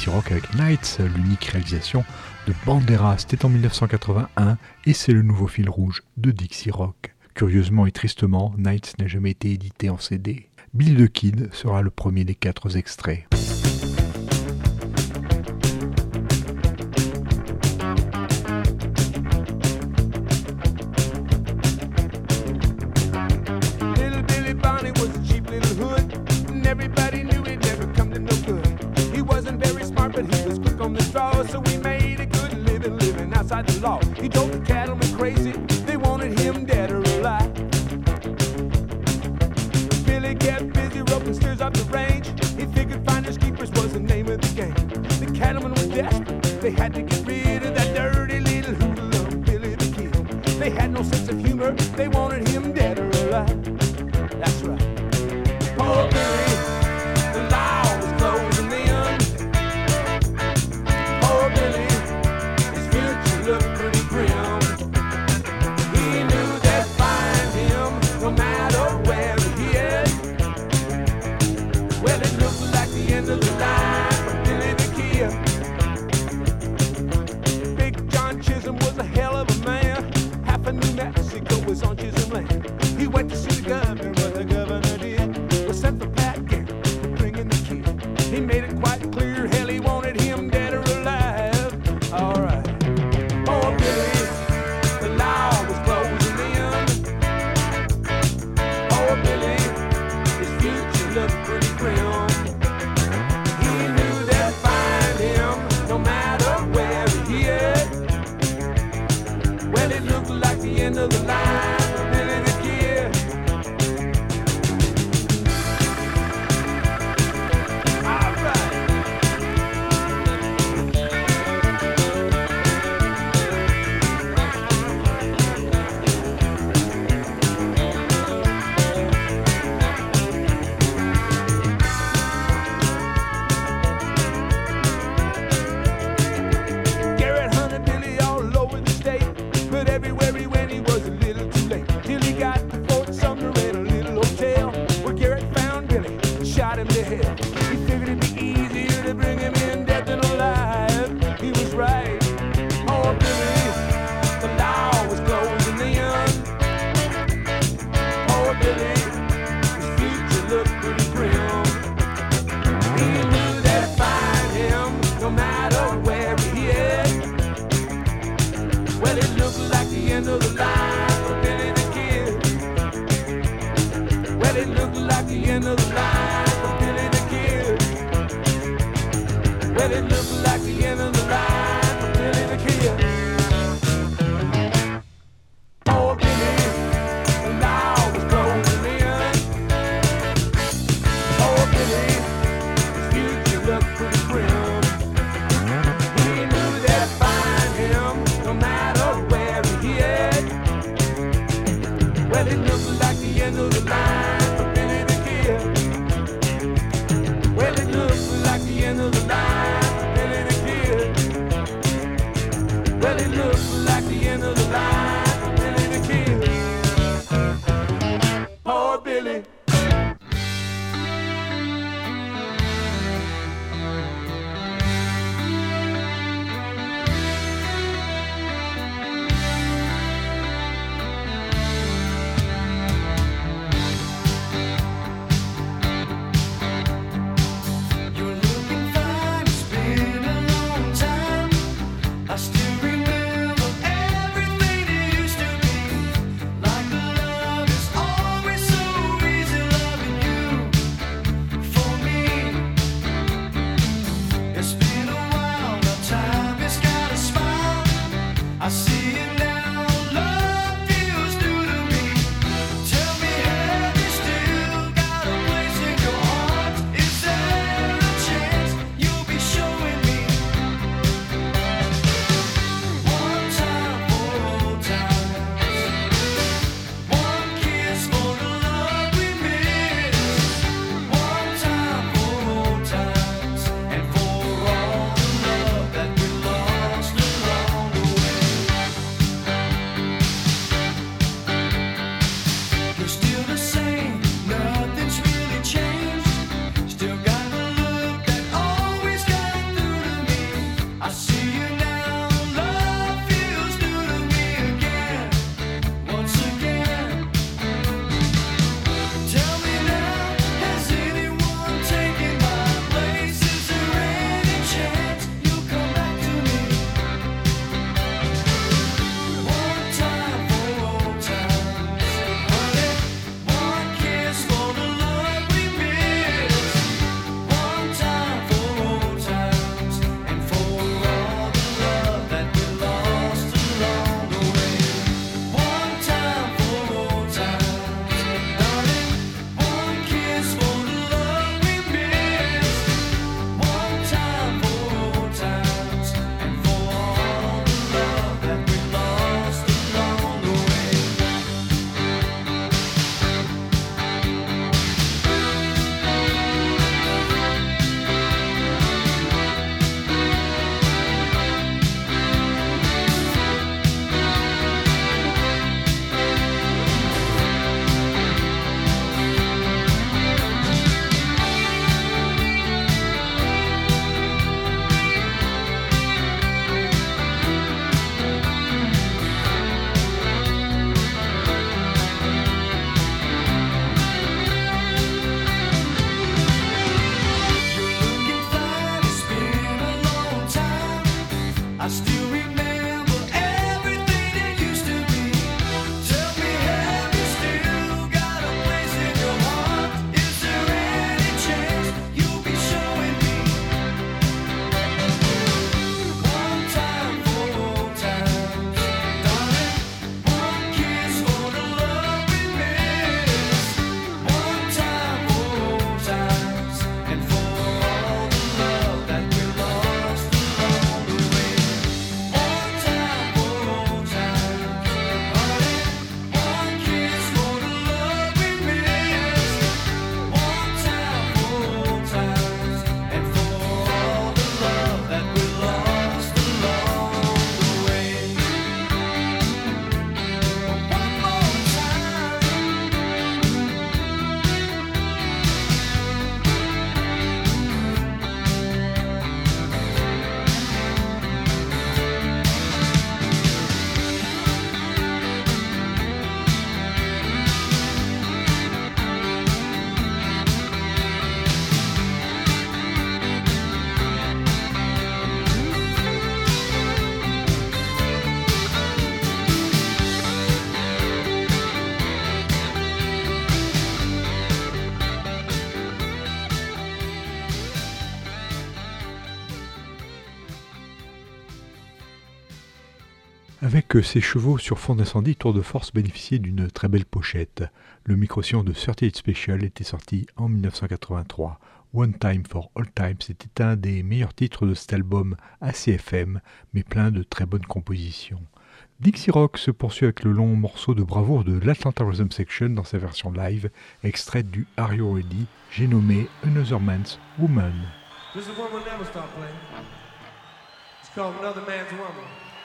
Rock avec Nights, l'unique réalisation de Bandera. C'était en 1981 et c'est le nouveau fil rouge de Dixie Rock. Curieusement et tristement, Nights n'a jamais été édité en CD. Billy the Kid sera le premier des 4 extraits. The law. He drove the cattlemen crazy. They wanted him dead or alive. Billy kept busy roping steers off the range. He figured finders keepers was the name of the game. The cattlemen were desperate. They had to get rid of that dirty little hoodlum of Billy the Kid. They had no sense of humor. They wanted him dead or alive. That's right. Poor Billy, the law was closing in. Poor Billy, looked pretty grim. He knew they'd find him no matter where he is. Well, it looked like the end of the line for Billy the Kid. Big John Chisholm was a hell of a man. Half of New Mexico was on Chisholm land. He went to see the governor, what the governor did was sent for Pat Garrett for bringing the kid. He made it quite clear, hell, he wanted him dead or alive. All right. Poor Billy, the law was closing in. Poor Billy, his future looked pretty grim. He knew they'd find him no matter where he is. Well, it looked like the end of the line for Billy the Kid. All right. Garrett hunted Billy all over the state, but everywhere he went he was a little too late. Till he got to Fort Sumner in a little hotel, where Garrett found Billy and shot him to hell. He figured it'd be easier to bring him in dead than alive. He was right. Poor Billy, the law was closing in. Poor Billy, his future looked pretty grim. He knew they'd find him no matter where he is. Well, it looked like the end of the line for Billy the Kid. Well, it looked like the end of the line for Billy the Kid. Well, it looked like the end of the line for Billy the Kid. Poor Billy, the law was closing in. Poor Billy, his future looked pretty grim. He knew they'd find him no matter where he is. Well, it looked like the end of the line for Billy the Kid. Well, it looked like the end of the line for Billy the Kid. Avec ses chevaux sur fond d'incendie, Tour de Force bénéficiait d'une très belle pochette. Le micro-sillon de 38 Special était sorti en 1983. One Time for All Times était un des meilleurs titres de cet album assez FM, mais plein de très bonnes compositions. Dixie Rock se poursuit avec le long morceau de bravoure de l'Atlanta Rhythm Section dans sa version live, extraite du Are You Ready, j'ai nommé Another Man's Woman. This is one we'll never stop playing. It's called Another Man's Woman.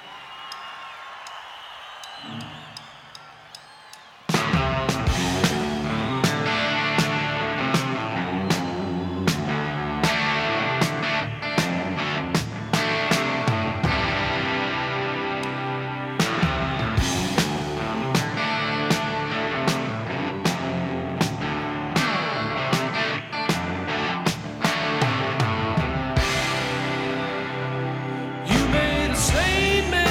You made a statement.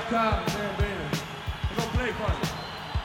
car, damn band. We're gonna play for you.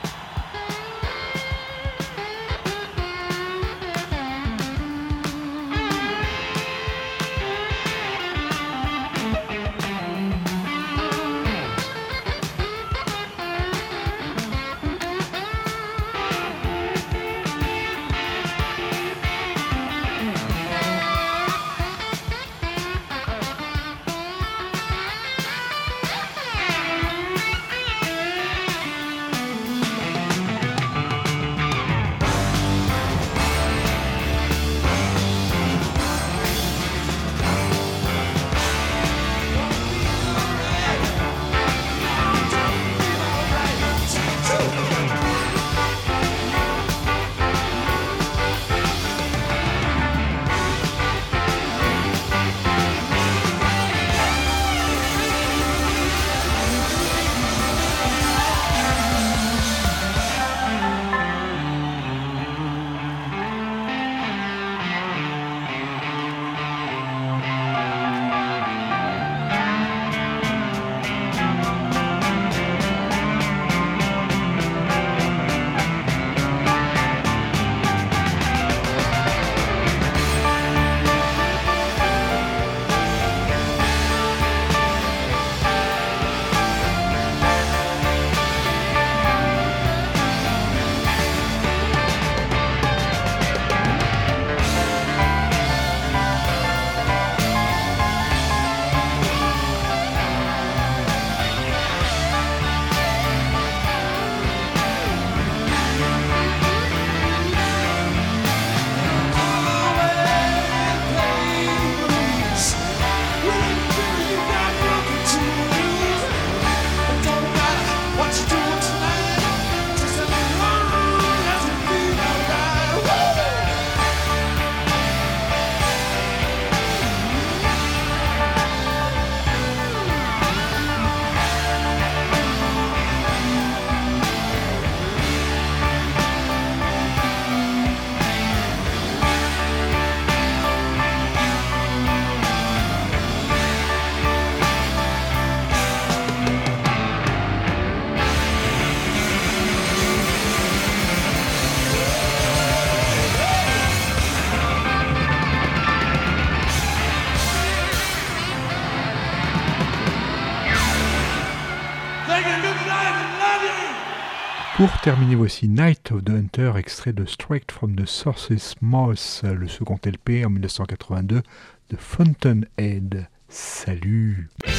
Pour terminer, voici Night of the Hunter, extrait de Straight from the Source's Mouth, le second LP en 1982 de Fountainhead. Salut!